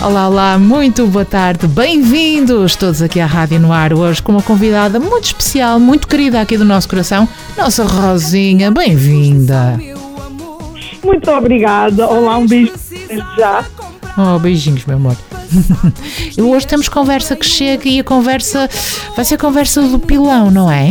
Olá, olá, muito boa tarde, bem-vindos todos aqui à Rádio no Ar, hoje com uma convidada muito especial, muito querida aqui do nosso coração, nossa Rosinha, bem-vinda. Muito obrigada, olá, um beijo já. Oh, beijinhos, meu amor. E hoje temos conversa que chega e a conversa vai ser a conversa do pilão, não é?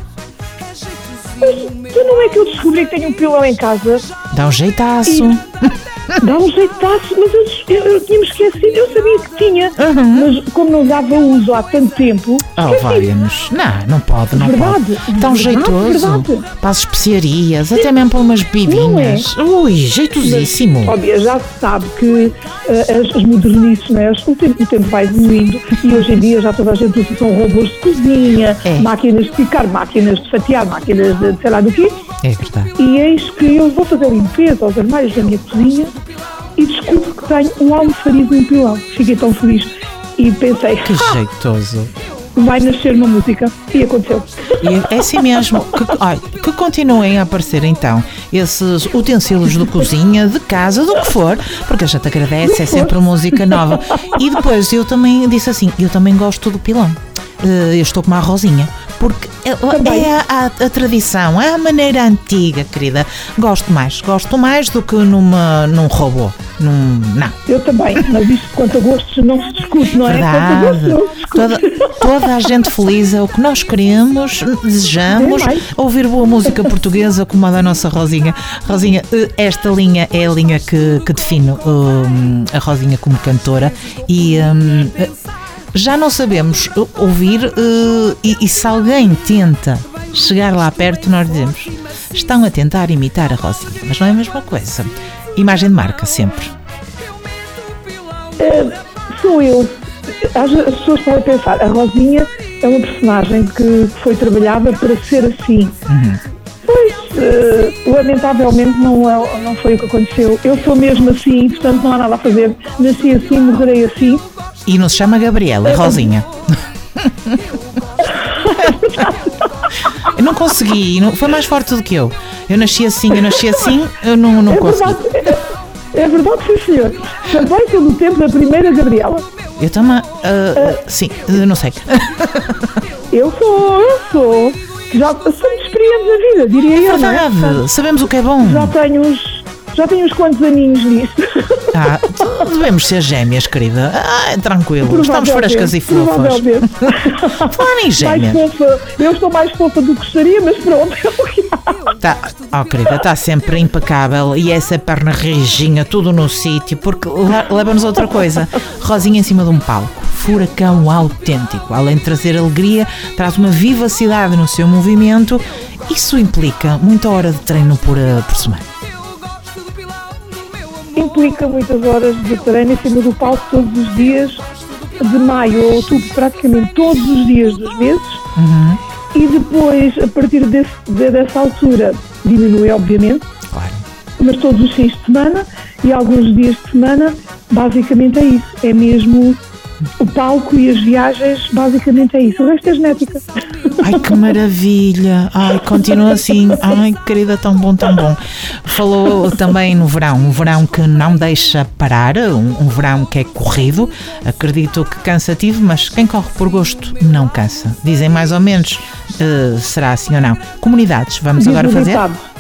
Tu não é que eu descobri que tenho um pilão em casa? Dá um jeitaço. Dá um jeitaço, mas eu tinha-me esquecido, eu sabia que tinha, mas como não dava uso há tanto tempo... Oh, vai-nos. Não pode, não verdade, pode. Tão jeitoso. Para as especiarias, até mesmo para umas bibinhas. É? Ui, jeitosíssimo. Óbvio, já se sabe que as modernices, né, o tempo vai evoluindo e hoje em dia já toda a gente usa, são robôs de cozinha, máquinas de picar, máquinas de fatiar, máquinas de sei lá do quê. É verdade. E eis que eu vou fazer limpeza aos armários da minha cozinha e descubro que tenho um almofarido e um pilão. Fiquei tão feliz e pensei, que jeitoso. Vai nascer uma música. E aconteceu. E é assim mesmo. Que continuem a aparecer então esses utensílios de cozinha, de casa, do que for, porque a gente agradece, é sempre música nova. E depois eu também disse assim, eu também gosto do pilão. Eu estou como a Rosinha, porque é a tradição, é a maneira antiga, querida. Gosto mais do que num robô. Não. Eu também, mas isto quanto a gostos não se discute, não é? Verdade. Toda a gente feliz é o que nós queremos, desejamos, ouvir boa música portuguesa como a da nossa Rosinha. Rosinha, esta linha é a linha que define a Rosinha como cantora e... já não sabemos ouvir e se alguém tenta chegar lá perto, nós dizemos, estão a tentar imitar a Rosinha, mas não é a mesma coisa. Imagem de marca, sempre. Sou eu. As pessoas podem pensar, a Rosinha é uma personagem que foi trabalhada para ser assim. Pois, lamentavelmente não foi o que aconteceu. Eu sou mesmo assim, portanto não há nada a fazer. Nasci assim, morrerei assim. E não se chama Gabriela, é Rosinha. Eu não consegui, foi mais forte do que eu. Eu nasci assim, eu não consegui. É verdade, sim, senhor. Também pelo tempo da primeira Gabriela. Eu também, sim, não sei. Eu sou. Já somos experientes na vida, diria eu. Verdade, não é? Sabemos o que é bom. Já tenho uns quantos aninhos nisto. Devemos ser gêmeas, querida. Tranquilo, estamos frescas e fofas. Falar em gêmeas. Eu estou mais fofa do que gostaria, mas pronto. Querida, está sempre impecável e essa perna rijinha, tudo no sítio, porque leva-nos a outra coisa. Rosinha em cima de um palco, furacão autêntico. Além de trazer alegria, traz uma vivacidade no seu movimento. Isso implica muita hora de treino por semana. Implica muitas horas de treino em cima do palco todos os dias, de maio a outubro, praticamente todos os dias dos meses. E depois, a partir dessa altura, diminui, obviamente. Claro. Mas todos os fins de semana e alguns dias de semana, basicamente é isso. É mesmo o palco e as viagens, basicamente é isso. O resto é genética. Ai, que maravilha! Ai, continua assim. Ai, querida, tão bom. Falou também no verão, um verão que não deixa parar, um verão que é corrido. Acredito que cansativo, mas quem corre por gosto não cansa. Dizem mais ou menos, será assim ou não? Comunidades, vamos agora fazer?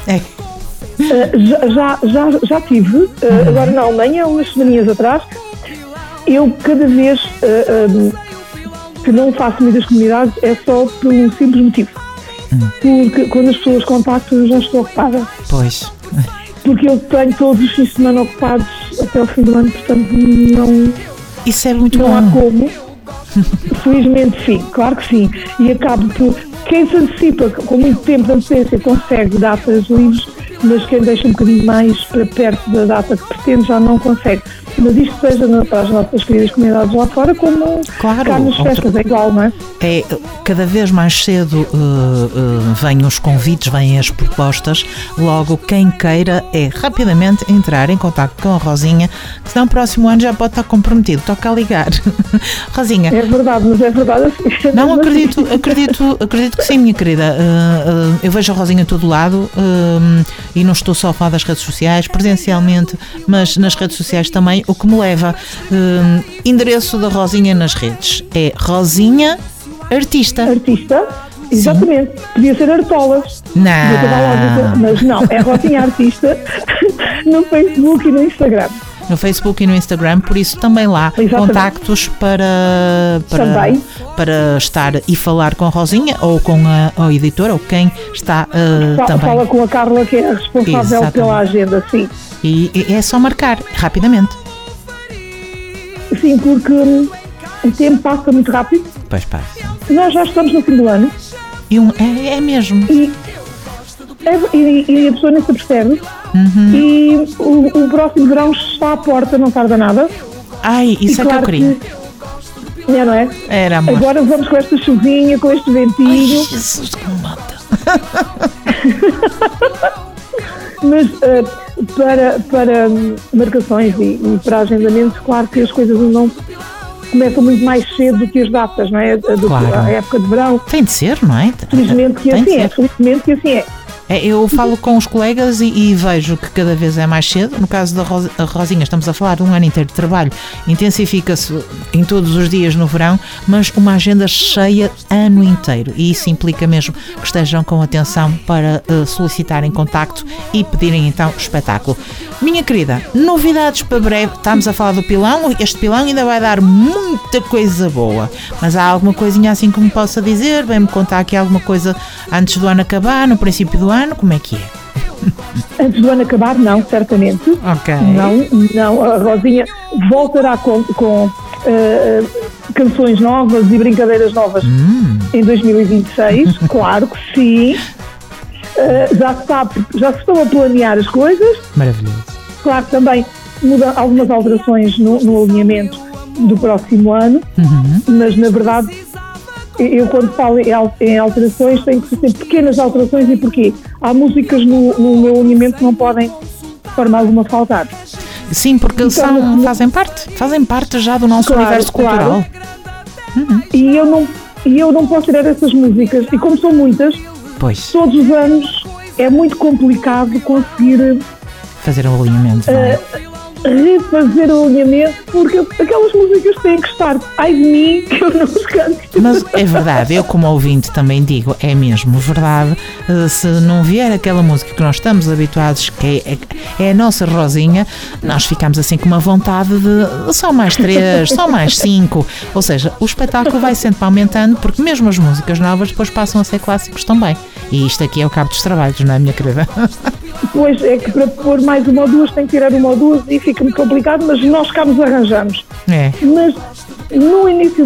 Já tive, agora na Alemanha, umas semaninhas atrás. Eu cada vez que não faço muitas comunidades é só por um simples motivo. Porque quando as pessoas contactam eu já estou ocupada. Pois. Porque eu tenho todos os fins de semana ocupados até o fim do ano, portanto não... Isso é muito bom. Não há como. Felizmente sim, claro que sim. E acabo por... Quem se antecipa com muito tempo de antecedência consegue datas livres, mas quem deixa um bocadinho mais para perto da data que pretende já não consegue. Mas isto seja para as nossas queridas comunidades lá fora, como cá nas festas, é igual, não é? Cada vez mais cedo vêm os convites, vêm as propostas, logo quem queira rapidamente entrar em contacto com a Rosinha, que senão o próximo ano já pode estar comprometido, toca a ligar. Rosinha. É verdade, mas é verdade assim. Não, acredito que sim, minha querida. Eu vejo a Rosinha em todo lado. e não estou só a falar das redes sociais, presencialmente, mas nas redes sociais também, o que me leva, endereço da Rosinha nas redes, é Rosinha Artista. Artista, exatamente. Sim. Podia ser Artolas. Não. Mas não, é Rosinha Artista no Facebook e no Instagram. No Facebook e no Instagram, por isso também lá contactos para estar e falar com a Rosinha ou com a editora ou quem está também. Fala com a Carla, que é a responsável pela agenda, sim. E é só marcar rapidamente. Sim, porque o tempo passa muito rápido. Pois passa. Nós já estamos no fim do ano. É mesmo. E a pessoa nem se percebe. E o próximo verão está à porta, não tarda nada. Ai, isso é claro que eu queria. Não é? Era, amor. Agora vamos com esta chuvinha, com este ventinho. Ai, Jesus, que me mata. Mas para marcações e para agendamentos, claro que as coisas não começam muito mais cedo do que as datas, não é? Claro. A época de verão. Tem de ser, não é? Felizmente que assim é. Eu falo com os colegas e vejo que cada vez é mais cedo. No caso da Rosinha, estamos a falar de um ano inteiro de trabalho, intensifica-se em todos os dias no verão, mas uma agenda cheia ano inteiro, e isso implica mesmo que estejam com atenção para solicitarem contacto e pedirem então espetáculo. Minha querida, novidades para breve. Estamos a falar do pilão, este pilão ainda vai dar muita coisa boa, mas há alguma coisinha assim que me possa dizer? Vem-me contar aqui alguma coisa antes do ano acabar, no princípio do ano? Como é que é? Antes do ano acabar, não, certamente. Ok. Não, a Rosinha voltará com canções novas e brincadeiras novas em 2026, claro que sim. Já se estão a planear as coisas. Maravilhoso. Claro que também muda algumas alterações no alinhamento do próximo ano, mas na verdade eu quando falo em alterações tenho que fazer pequenas alterações. E porquê? Há músicas no meu alinhamento que não podem de forma alguma faltar. Sim, porque fazem parte já do nosso universo cultural. E eu não posso tirar essas músicas, e como são muitas, todos os anos é muito complicado conseguir fazer o alinhamento, refazer o alinhamento, porque aquelas músicas têm que estar. Ai de mim, que eu não os canto. Mas é verdade, eu como ouvinte também digo, é mesmo verdade. Se não vier aquela música que nós estamos habituados, que é a nossa Rosinha, nós ficamos assim com uma vontade de só mais 3, só mais 5. Ou seja, o espetáculo vai sempre aumentando, porque mesmo as músicas novas depois passam a ser clássicos também. E isto aqui é o cabo dos trabalhos, não é, minha querida? Pois, é que para pôr mais uma ou duas tem que tirar uma ou duas e fica muito complicado, mas nós cá nos arranjamos. Mas no início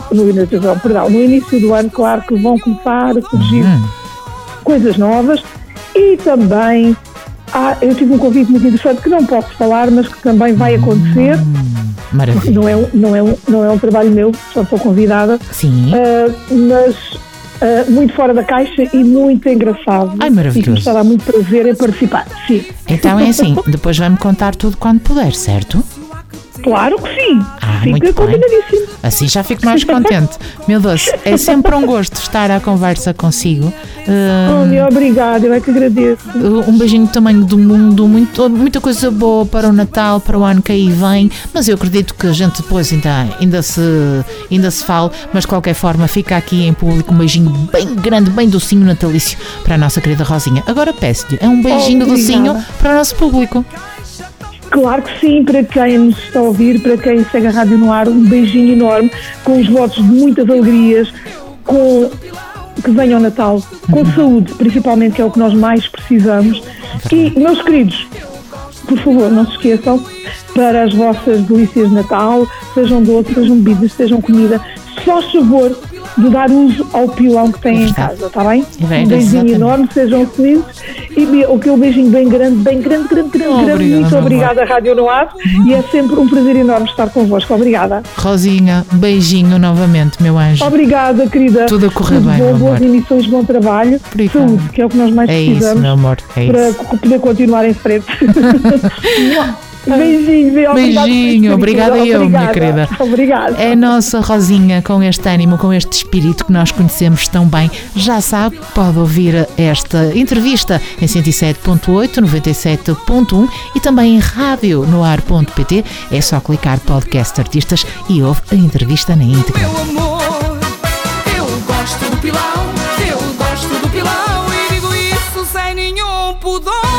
do ano, claro que vão começar a surgir coisas novas. E também eu tive um convite muito interessante que não posso falar, mas que também vai acontecer. Maravilha. Não é um trabalho meu, só estou convidada. Sim. Mas muito fora da caixa e muito engraçado. Ai, maravilhoso. E me estará muito prazer em participar. Sim. Então é assim, depois vai-me contar tudo quando puder, certo? Claro que sim. Fica combinadíssimo. Assim já fico mais contente. Meu doce, é sempre um gosto estar à conversa consigo. Obrigada, eu é que agradeço. Um beijinho do tamanho do mundo, muita coisa boa para o Natal, para o ano que aí vem, mas eu acredito que a gente depois ainda se fale, mas de qualquer forma fica aqui em público um beijinho bem grande, bem docinho natalício para a nossa querida Rosinha. Agora peço-lhe, é um beijinho docinho para o nosso público. Claro que sim, para quem nos está a ouvir, para quem segue a Rádio no Ar, um beijinho enorme, com os votos de muitas alegrias, que venha o Natal, com saúde, principalmente, que é o que nós mais precisamos. E, meus queridos, por favor, não se esqueçam, para as vossas delícias de Natal, sejam doces, sejam bebidas, sejam comida, só favor de dar uso ao pilão que têm em casa, está bem? Um beijinho enorme, sejam felizes, e aquele beijinho bem grande, muito obrigada, Rádio no Ar, e é sempre um prazer enorme estar convosco. Obrigada. Rosinha, beijinho novamente, meu anjo. Obrigada, querida. Tudo a correr bem, meu amor. Boas emissões, bom trabalho, saúde, que é o que nós mais precisamos. Isso, meu amor, para poder continuar em frente. Beijinho, obrigada eu, minha querida. Obrigada. É a nossa Rosinha, com este ânimo, com este espírito que nós conhecemos tão bem. Já sabe, pode ouvir esta entrevista em 107.8, 97.1 e também em rádio no ar.pt. É só clicar podcast artistas e ouve a entrevista na íntegra. Meu amor, eu gosto do Pilão e digo isso sem nenhum pudor.